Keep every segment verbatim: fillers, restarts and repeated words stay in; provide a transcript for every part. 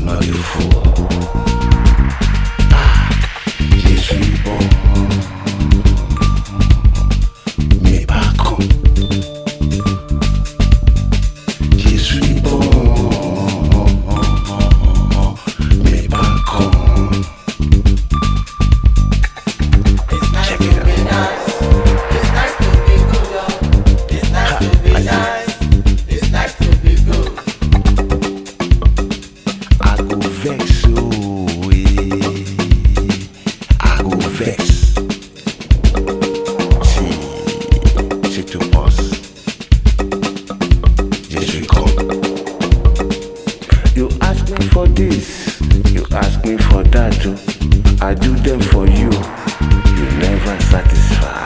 not a fool. Ah, je suis bon, mais pas con. Je suis bon, mais pas con. Check it out. It's nice to be good. It's nice to be nice. It's nice to be good. I go vex, oh, eh. I go vex. Si, si tu penses, je suis con. You ask me for this, you ask me for that, too. I do them for you. You never satisfy.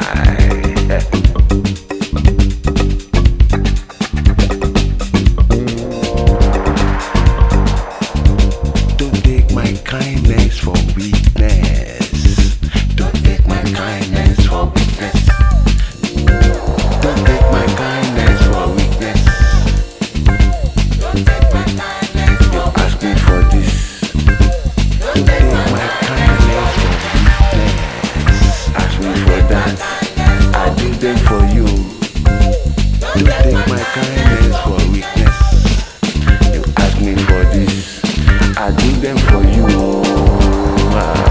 Don't take my kindness for weakness. Don't take my kindness for weakness. Don't take my kindness for weakness. Don't take my kindness You for ask me for this. Don't take my kindness for weakness. Ask me for that. I do them for you. Don't take my kindness for weakness. You ask me for this. I do them for you. Ah.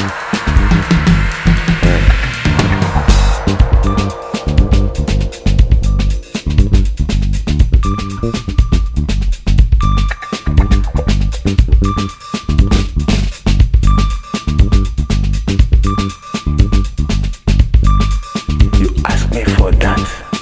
You ask me for that.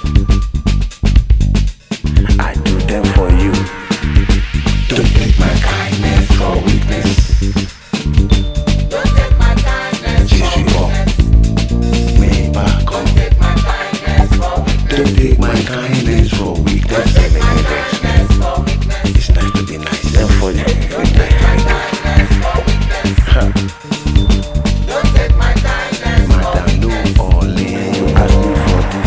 I do them for you. Don't take my kindness for weakness. Don't take my kindness Je for suis bon, weakness. mais pas con. Don't take my kindness for weakness. Don't take my kindness for weakness. Don't take my kindness for weakness. It's nice to be nice. And for you, it's nice to be good. Kindness for weakness. Huh. Don't take my kindness for Madam, no weakness. all in. You ask me for this.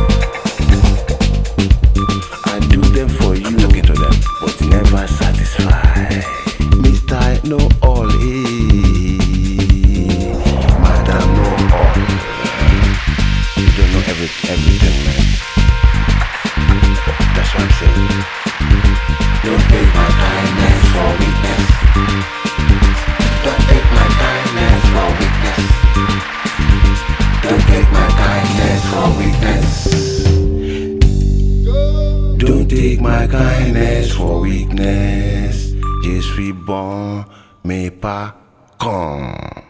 I do them for you. I'm talking to them, but never satisfy. Mister No all in. Madam, no all. You don't know every, everything, man. That's what I'm saying. Don't take my kindness for weakness. Don't take my kindness for weakness. Don't take my kindness for weakness. Don't take my kindness for weakness. Je suis bon, mais pas con.